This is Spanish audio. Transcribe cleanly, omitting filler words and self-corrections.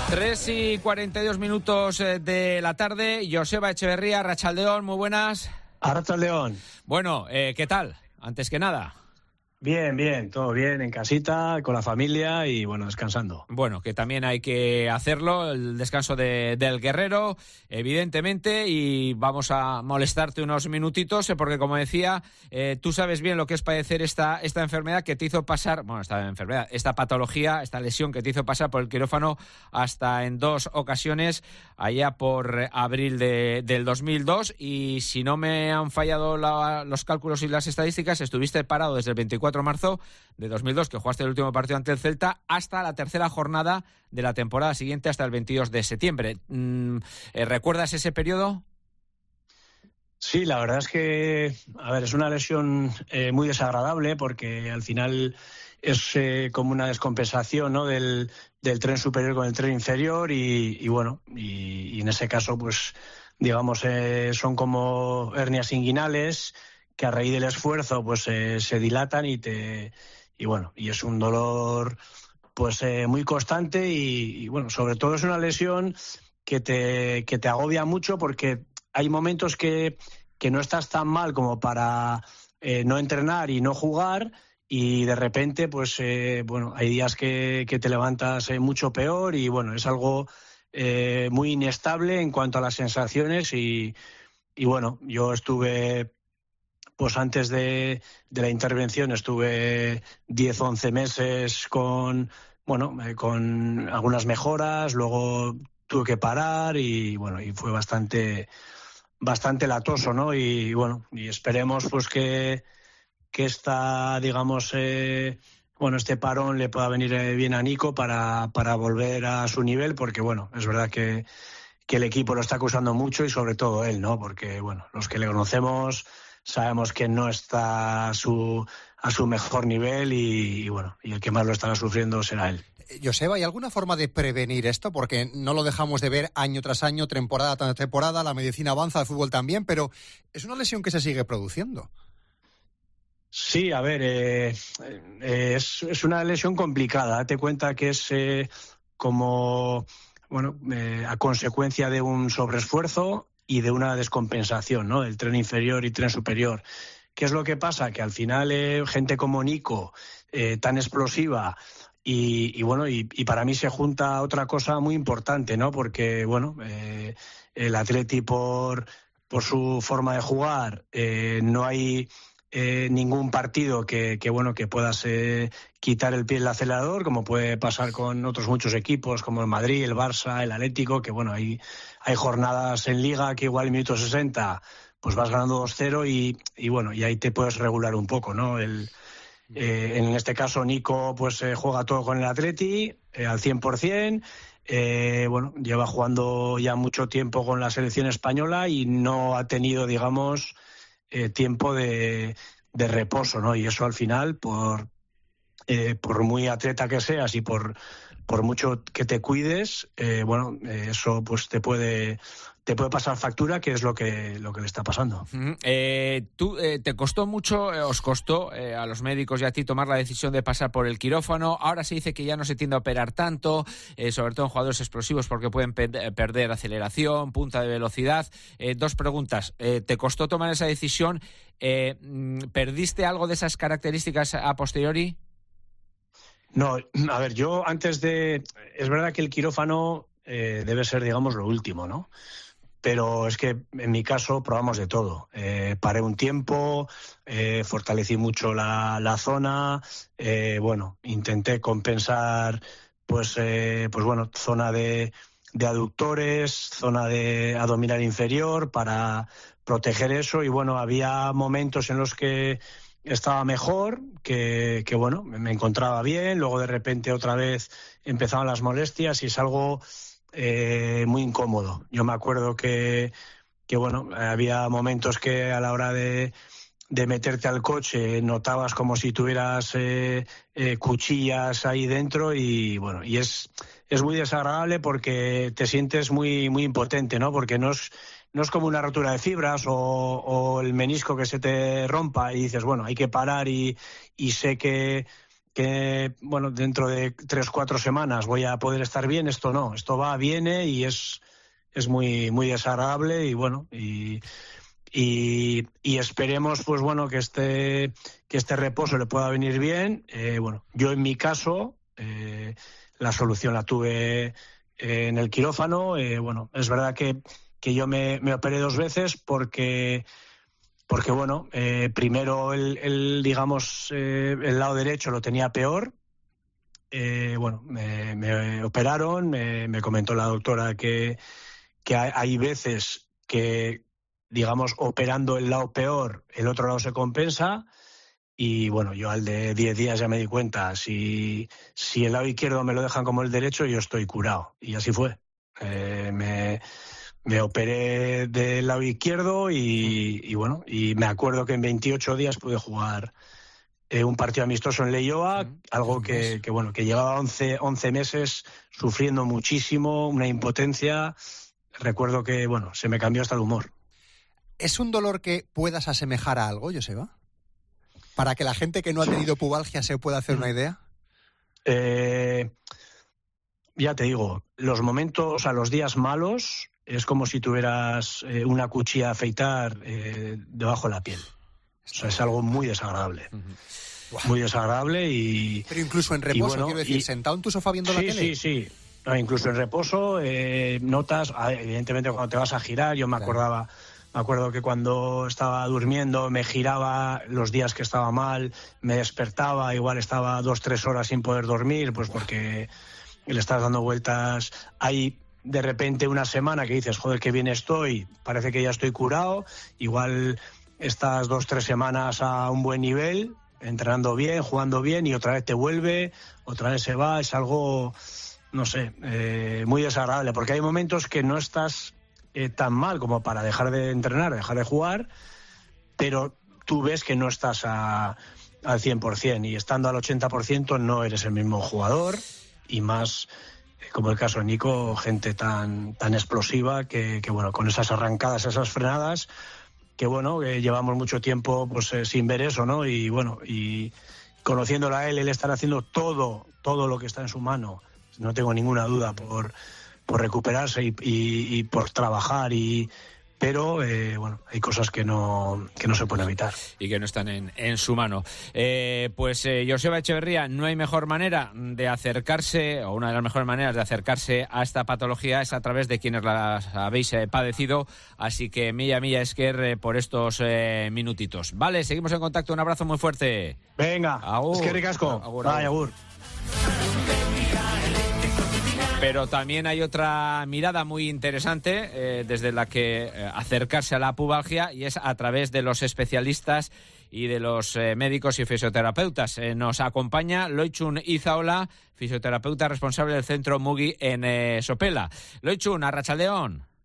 3:42 de la tarde. Joseba Echeverría, Arratsaldeón, muy buenas. Arratsaldeón. Bueno, ¿qué tal? Antes que nada. Bien, todo bien, en casita, con la familia y, bueno, descansando. Bueno, que también hay que hacerlo, el descanso del guerrero, evidentemente, y vamos a molestarte unos minutitos, porque como decía, tú sabes bien lo que es padecer esta enfermedad que te hizo pasar, bueno, esta patología, esta lesión que te hizo pasar por el quirófano hasta en 2 ocasiones, allá por abril del 2002, y si no me han fallado los cálculos y las estadísticas, estuviste parado desde el 24 de marzo de 2002, que jugaste el último partido ante el Celta, hasta la tercera jornada de la temporada siguiente, hasta el 22 de septiembre. ¿Recuerdas ese periodo? Sí, la verdad es que, es una lesión muy desagradable, porque al final es como una descompensación, ¿no?, del tren superior con el tren inferior y en ese caso, pues, digamos, son como hernias inguinales que a raíz del esfuerzo pues se dilatan y es un dolor pues muy constante y sobre todo es una lesión que te agobia mucho, porque hay momentos que no estás tan mal como para no entrenar y no jugar, y de repente pues hay días que te levantas mucho peor y es algo muy inestable en cuanto a las sensaciones y yo estuve, pues antes de la intervención estuve 10-11 meses con algunas mejoras, luego tuve que parar y fue bastante latoso, ¿no? Y esperemos pues que esta, digamos, este parón le pueda venir bien a Nico para volver a su nivel, porque es verdad que el equipo lo está acusando mucho y sobre todo él, ¿no? Porque los que le conocemos sabemos que no está a su mejor nivel y el que más lo estará sufriendo será él. Joseba, ¿hay alguna forma de prevenir esto? Porque no lo dejamos de ver año tras año, temporada tras temporada, la medicina avanza, el fútbol también, pero es una lesión que se sigue produciendo. Sí, es una lesión complicada. Date cuenta que es a consecuencia de un sobreesfuerzo y de una descompensación, ¿no?, del tren inferior y tren superior. ¿Qué es lo que pasa? Que al final gente como Nico, tan explosiva, y para mí se junta otra cosa muy importante, ¿no? Porque el Atleti por su forma de jugar, no hay ningún partido que puedas quitar el pie del acelerador, como puede pasar con otros muchos equipos como el Madrid, el Barça, el Atlético, que hay jornadas en Liga que igual en minuto 60 pues vas ganando 2-0 y ahí te puedes regular un poco, ¿no? En este caso Nico pues juega todo con el Atleti al 100%. Lleva jugando ya mucho tiempo con la selección española y no ha tenido, digamos, tiempo de reposo, ¿no? Y eso al final, por muy atleta que seas y por mucho que te cuides, eso pues te puede pasar factura, que es lo que le está pasando. ¿Te costó mucho, os costó a los médicos y a ti tomar la decisión de pasar por el quirófano? Ahora se dice que ya no se tiende a operar tanto, sobre todo en jugadores explosivos, porque pueden perder aceleración, punta de velocidad. 2 preguntas. ¿Te costó tomar esa decisión? ¿Perdiste algo de esas características a posteriori? No, yo es verdad que el quirófano debe ser, digamos, lo último, ¿no? Pero es que en mi caso probamos de todo. Paré un tiempo, fortalecí mucho la zona, intenté compensar zona de aductores, zona de abdominal inferior para proteger eso y había momentos en los que estaba mejor, que me encontraba bien, luego de repente otra vez empezaban las molestias y es algo muy incómodo. Yo me acuerdo que había momentos que a la hora de meterte al coche notabas como si tuvieras cuchillas ahí dentro y es muy desagradable porque te sientes muy, muy impotente, ¿no? Porque no es como una rotura de fibras o el menisco que se te rompa y dices, hay que parar y sé que que bueno, dentro de 3-4 semanas voy a poder estar bien. Esto no, esto va, viene y es muy, muy desagradable y bueno, y esperemos pues bueno que este reposo le pueda venir bien. Bueno, yo en mi caso la solución la tuve en el quirófano. Bueno, es verdad que yo me operé 2 veces porque bueno, primero el lado derecho lo tenía peor. Bueno, me operaron, me comentó la doctora que hay veces que, digamos, operando el lado peor, el otro lado se compensa. Y bueno, yo al de 10 días ya me di cuenta, si el lado izquierdo me lo dejan como el derecho, yo estoy curado. Y así fue. Me operé del lado izquierdo y bueno, y me acuerdo que en 28 días pude jugar un partido amistoso en Leioa, algo que bueno, que llevaba 11 meses sufriendo muchísimo, una impotencia. Recuerdo que bueno, se me cambió hasta el humor. ¿Es un dolor que puedas asemejar a algo, Joseba? Para que la gente que no ha tenido pubalgia se pueda hacer una idea. Ya te digo, los momentos, o sea, los días malos, es como si tuvieras una cuchilla a afeitar debajo de la piel. O sea, es algo muy desagradable. Muy desagradable y... Pero incluso en reposo, bueno, quiero decir, sentado en tu sofá viendo la tele. Sí. No, incluso en reposo notas, evidentemente cuando te vas a girar, yo me acuerdo que cuando estaba durmiendo me giraba los días que estaba mal, me despertaba, igual estaba 2-3 horas sin poder dormir, pues porque le estás dando vueltas. Hay de repente una semana que dices, joder, qué bien estoy, parece que ya estoy curado, igual estás 2-3 semanas a un buen nivel, entrenando bien, jugando bien, y otra vez te vuelve, otra vez se va. Es algo, no sé, muy desagradable, porque hay momentos que no estás tan mal como para dejar de entrenar, dejar de jugar, pero tú ves que no estás al 100%, y estando al 80% no eres el mismo jugador, y más como el caso de Nico, gente tan explosiva que bueno, con esas arrancadas, esas frenadas, que bueno, que llevamos mucho tiempo pues sin ver eso, ¿no? Y bueno, y conociéndolo a él estará haciendo todo lo que está en su mano, no tengo ninguna duda, por recuperarse y por trabajar, pero bueno, hay cosas que no se pueden evitar. Y que no están en su mano. Pues Joseba Echeverría, no hay mejor manera de acercarse, o una de las mejores maneras de acercarse a esta patología es a través de quienes la habéis padecido, así que milla esker por estos minutitos. Vale, seguimos en contacto, un abrazo muy fuerte. Venga, agur. Eskerrik asko. Bye, agur. Pero también hay otra mirada muy interesante desde la que acercarse a la pubalgia, y es a través de los especialistas y de los médicos y fisioterapeutas. Nos acompaña Loitzun Izaola, fisioterapeuta responsable del centro Mugi en Sopela. Loitzun, arratsaldeon.